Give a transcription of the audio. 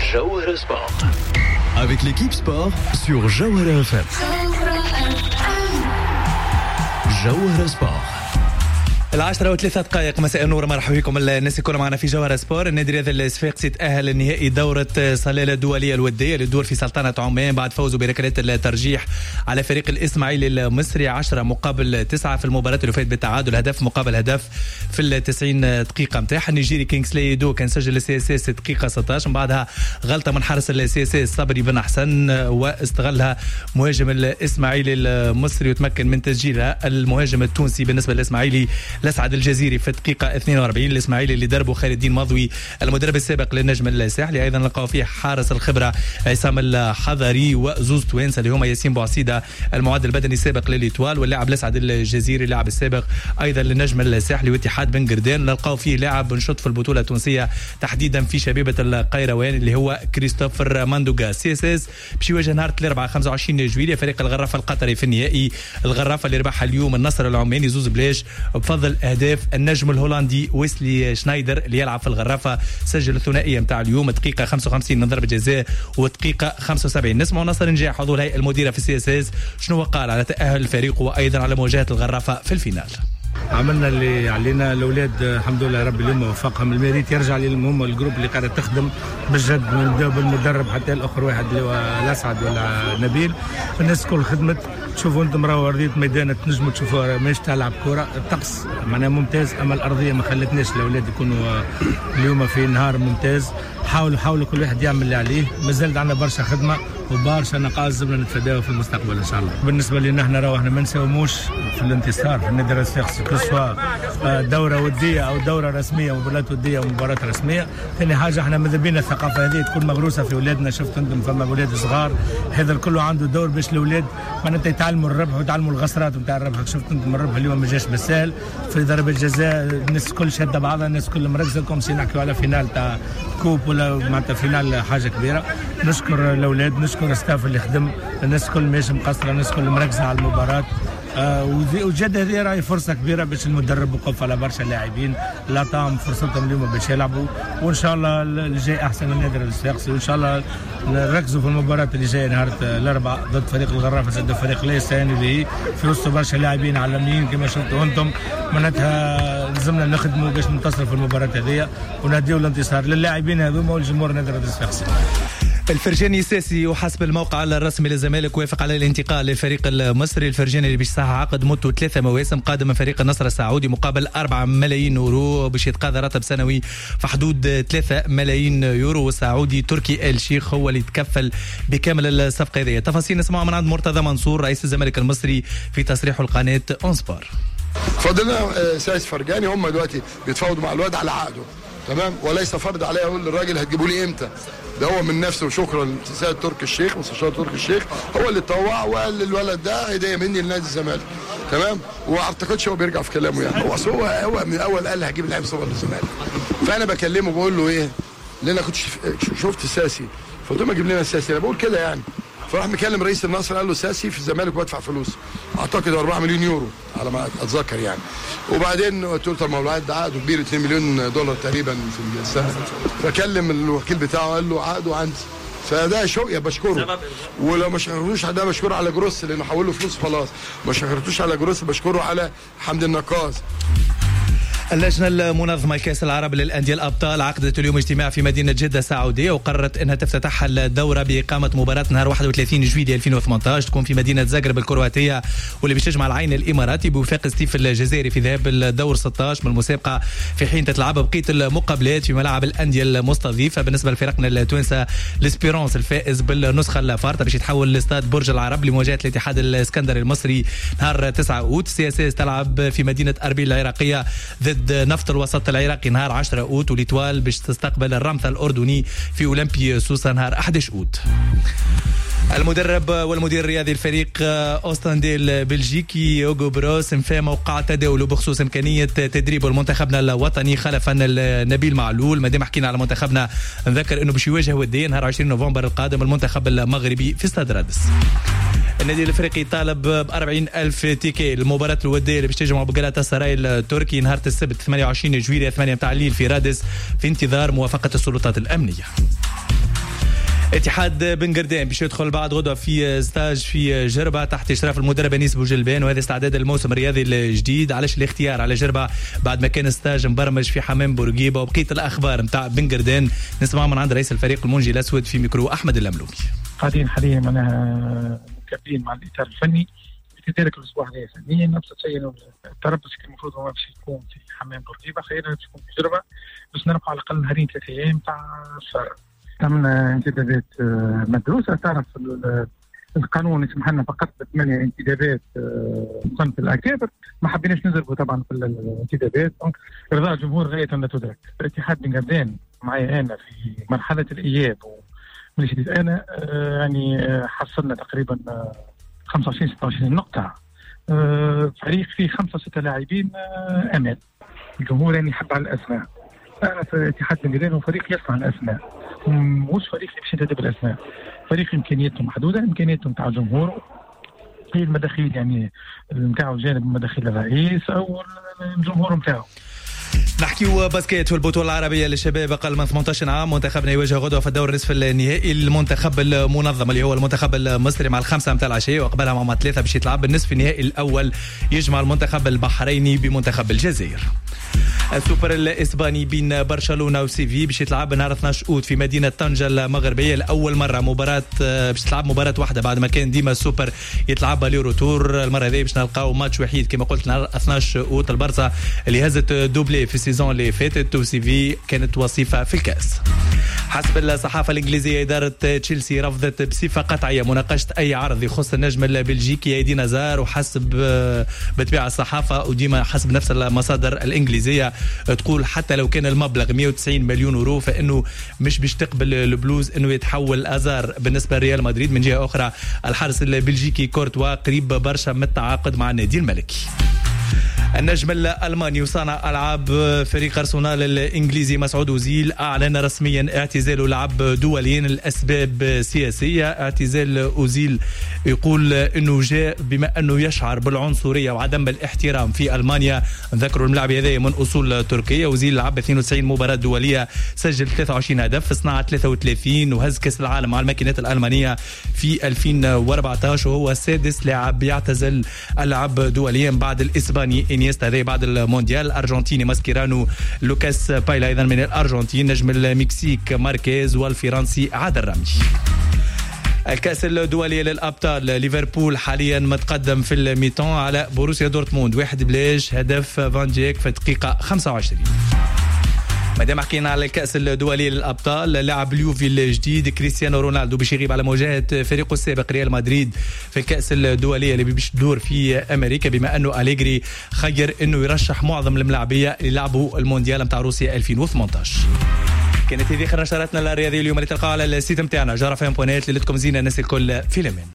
Jawhara Sport. Avec l'équipe sport sur Jawhara FM. Jawhara Sport. 10:03 مساء النور، مرحبا بكم الناس الكل معنا في جوهرة سبور. النادي الرياضي الصفاقسي تأهل لنهائي دورة صلالة الدولية الودية للدور في سلطنة عمان بعد فوزه بركلات الترجيح على فريق الإسماعيلي المصري 10-9 في المباراة اللي فاتت بالتعادل هدف مقابل هدف في 90 دقيقة متاعها. النيجيري كينغسلي دو كان سجل السي اس اس دقيقة 16 من بعدها غلطة من حارس السي اس اس صبري بن حسن واستغلها مهاجم الإسماعيلي المصري وتمكن من تسجيلها المهاجم التونسي بالنسبة للإسماعيلي الأسعد الجزيري في الدقيقة 42. الإسماعيلي اللي دربه خالد الدين مضوي المدرب السابق للنجم الساحلي. أيضا لقوا فيه حارس الخبرة عصام الحضري وزوز توانسة اللي هما ياسين بوعسيدة المعد البدني السابق للإيطوال واللاعب الأسعد الجزيري اللاعب السابق أيضا للنجم الساحلي واتحاد بن قردان. لقوا فيه لاعب نشط في البطولة التونسية تحديدا في شبيبة القيروان اللي هو كريستوفر ماندوغا. سي اس اس باش يواجه نهار الأربعاء 25 جويلية فريق الغرافة القطري في النهائي. الغرافة اللي ربحها اليوم النصر العماني زوز بلاش بفضل أهداف النجم الهولندي ويسلي شنايدر اللي يلعب في الغرافة. سجل الثنائية متاع اليوم دقيقة 55 من ضربة جزاء ودقيقة 75. نسمع نصر نجاح حضور هيئة المديرة في السي اس اس شنو قال على تأهل الفريق وأيضا على مواجهة الغرافة في الفينال. عملنا اللي علينا، الاولاد الحمد لله رب اليوم وفقهم. الميريت يرجع للمهم الجروب اللي قاعده تخدم بالجد من بالمدرب حتى الاخر واحد اللي هو الاسعد ولا نبيل. الناس كل خدمت. تشوفوا انتم راهو ارضيه ميدان تنجموا تشوفوا ماش تلعب كره. الطقس معناها ممتاز، اما الارضيه ما خلتناش الاولاد يكونوا اليوم في نهار ممتاز. حاولوا كل واحد يعمل اللي عليه. مازال عندنا برشا خدمه وبرشا نقاط زبنا نتفاداها في المستقبل ان شاء الله. بالنسبه لنا احنا ما نساوموش في الانتصار في النادي الصفاقسي سواء دوره وديه او دوره رسميه، مباراه وديه ومباراه رسميه. ثاني حاجه احنا ماذا بينا الثقافه هذه تكون مغروسه في اولادنا. شفت انتم فما اولاد صغار، هذا كله عنده دور باش الاولاد معناتها يتعلموا الربح ويتعلموا الخسارات نتاع الربح. شفت انتم الربح اليوم ما جاش بالسهل في ضربه جزاء، الناس الكل شاده بعضها، الناس كل مركزه كوم سي نحكيو على فينال تاع كوب ولا معناتها فينال حاجه كبيره. نشكر الاولاد، نشكر الستاف اللي خدم، الناس كل ماشي مقصره، الناس كل مركزه على المباراه. وجد هذه راهي فرصه كبيره باش المدرب وقف على برشا لاعبين لا طعم فرصتهم اليوم باش يلعبوا، وان شاء الله اللي جاي احسن النادي الصفاقسي، وان شاء الله نركزوا في المباراه اللي جايه نهار الاربعاء ضد فريق الغرافه ضد فريق ليس يعني في وسط برشا لاعبين عالميين كما شفتوا انتم. معناتها لازمنا نخدموا باش ننتصروا في المباراه هذه ونهديوا الانتصار للاعبين هذوما والجمهور النادي الصفاقسي. الفرجاني الساسي وحسب الموقع الرسمي للزمالك وافق على الانتقال للفريق المصري. الفرجاني اللي باش يصحح عقد مدته 3 مواسم قادم من فريق النصر السعودي مقابل 4 ملايين يورو باش يتقاضى راتب سنوي في حدود 3 ملايين يورو. والسعودي تركي آل شيخ هو اللي يتكفل بكامل الصفقة هذه. تفاصيل نسمعها من عند مرتضى منصور رئيس الزمالك المصري في تصريحه لقناة اون سبور. فضلنا سايس فرجاني هم دلوقتي بيتفاوضوا مع الواد على عقده تمام، وليس فرض عليه اقول للراجل هتجيبوا لي امتى. ده هو من نفسه، وشكرا لسيد تركي الشيخ مستشار تركي الشيخ هو اللي طوع وقال للولد ده هديه مني لنادي الزمالك تمام. وما اعتقدش هو بيرجع في كلامه يعني. هو من الاول قال لي هجيب لاعب صغير للزمالك. فانا بكلمه بقول له ايه، لان انا كنت شفت ساسي فقلت له ما تجيب لنا الساسي، انا بقول كده يعني. فراح مكلم رئيس النصر قال له ساسي في الزمالك وادفع فلوس اعتقد 4 مليون يورو على ما اتذكر يعني. وبعدين قلت له طب ما الواد ده عقده كبير 2 مليون دولار تقريبا في السنه. فكلم الوكيل بتاعه قال له عقده عندي. فده شوقي بشكره، ولو ما شكرتوش ده بشكره على جروس لانه حول له فلوس خلاص. ما شكرتوش على جروس بشكره على حمد النقاص. اللجنة المنظمة لكأس العرب للأندية الأبطال عقدت اليوم اجتماع في مدينة جدة السعودية وقررت أنها تفتتح الدورة بإقامة مباراة نهار 31 جويلية 2018 تكون في مدينة زاغرب الكرواتية واللي باش تجمع العين الإماراتي بوفاق ستيف الجزائري في ذهاب الدور 16 من المسابقة، في حين تتلعب بقية المقابلات في ملاعب الأندية المستضيفة. بالنسبة لفرقنا التوانسة الاسبيرونس الفائز بالنسخة الفارطة باش يتحول لاستاد برج العرب لمواجهة الاتحاد الاسكندري المصري نهار 9 أوت. سي اس اس تلعب في مدينة أربيل العراقية ضد نفط الوسط العراقي نهار 10 أوت، والإيطوال باش تستقبل الرمثة الأردني في أولمبي سوسة نهار 11 أوت. المدرب والمدير الرياضي الفريق أوستندي البلجيكي يوغو بروس انفى موقع تداول بخصوص إمكانية تدريب منتخبنا الوطني خلفا نبيل معلول. ما دام حكينا على منتخبنا نذكر أنه باش يواجه وديا نهار 20 نوفمبر القادم المنتخب المغربي في استاد رادس. النادي الافريقي طالب ب 40,000 تيكي المباراة الودية اللي باش تجمع بقلاتا سراي التركي نهار السبت 28 جويلية 8 متاع الليل في رادس في انتظار موافقة السلطات الأمنية. اتحاد بن قردان باش يدخل بعد غدوه في ستاج في جربه تحت اشراف المدرب انيس بوجلبان، وهذا استعداد الموسم الرياضي الجديد. علاش الاختيار على جربه بعد ما كان ستاج مبرمج في حمام بورقيبه؟ وبقيه الاخبار نتاع بن قردان نسمع من عند رئيس الفريق المنجي الاسود في ميكرو احمد اللملوكي. قاعدين حاليا معناها مكملين مع الاطار الفني ذلك الاسبوع هذا فنيا نفس الشيء. التربص كان المفروض هو باش يكون في حمام بورقيبه، خلينا باش يكون في جربه باش نربحوا على الاقل نهارين 3 ايام تاع الصار. عملنا انتدابات مدروسه. تعرف القانون يسمح لنا فقط ب8 انتدابات صنف الاكابر، ما حبيناش نزربوا طبعا في الانتدابات. ارضاء الجمهور غايه لا تدرك. الاتحاد بن قردان معي انا في مرحله الاياب ومن جديد انا يعني حصلنا تقريبا 25-26 نقطة. فريق فيه 5-6 لاعبين أمان. الجمهور يعني يحب على الأسماء. أنا في اتحاد بن قردان فريق يصنع الأسماء، مش فريق يمشي ينتدب الأسماء. فريق إمكانياته محدودة، إمكانياته متاع الجمهور هي المداخيل يعني متاعه جانب مداخيل الرئيس أو الجمهور متاعه. نحكيو باسكيت في البطولة العربية للشباب أقل من 18 عام. منتخبنا يواجه غدوة في الدور النصف النهائي المنتخب المنظم اللي هو المنتخب المصري مع 5 متاع العشية، وقبلها مع 3 باش يتلعب بالنصف النهائي الأول يجمع المنتخب البحريني بمنتخب الجزائر. السوبر الإسباني بين برشلونة وسيفي باش يتلعب نهار 12 أوت في مدينة طنجة المغربية لأول مرة. مباراة باش تلعب مباراة واحدة بعد ما كان ديما السوبر يتلعب لي روتور. المرة هذه باش نلقاو ماتش وحيد كما قلت نهار 12 أوت. البرصة اللي هزت دوبلي في السيزون اللي فاتت وسيفي كانت وصيفة في الكاس. حسب الصحافة الإنجليزية إدارة تشيلسي رفضت بصفة قطعية مناقشة أي عرض يخص النجم البلجيكي ايدين هازارد، وحسب بطبيعة الصحافة وديما حسب نفس المصادر الإنجليزية تقول حتى لو كان المبلغ 190 مليون يورو فإنه مش باش تقبل البلوز إنه يتحول هازارد بالنسبة لريال مدريد. من جهة أخرى الحارس البلجيكي كورتوا قريب برشا من التعاقد مع النادي الملكي. النجم الألماني وصانع ألعاب فريق أرسنال الإنجليزي مسعود أوزيل أعلن رسميا اعتزاله لعب دوليا لأسباب سياسية. اعتزال أوزيل يقول أنه جاء بما أنه يشعر بالعنصرية وعدم الاحترام في ألمانيا. ذكروا الملاعب هذا من أصول تركية. أوزيل لعب 92 مباراة دولية، سجل 23 هدف، صنع 33 وهز كأس العالم مع الماكينات الألمانية في 2014، وهو السادس لاعب يعتزل اللعب دوليا بعد الإسباني إنيستا بعد المونديال، الأرجنتيني ماسكيرانو، لوكاس بايلا أيضا من الأرجنتين، نجم المكسيك ماركيز، والفرنسي عادل رامي. الكأس الدولية للأبطال ليفربول حاليا متقدم في الميتون على بوروسيا دورتموند 1-0، هدف فان ديك في الدقيقة 25. مادام حكينا على الكأس الدولي للأبطال، لاعب اليوفي الجديد كريستيانو رونالدو باش يغيب على مواجهة فريقه السابق ريال مدريد في الكأس الدولية اللي باش تدور في أمريكا، بما أنه أليغري خير أنه يرشح معظم الملاعبية اللي لعبوا المونديال متاع روسيا 2018. كانت هذه خير نشراتنا الرياضية اليوم اللي تلقاها على السيت متاعنا جرفان.net. اللي لكم زينة الناس الكل في الأمان.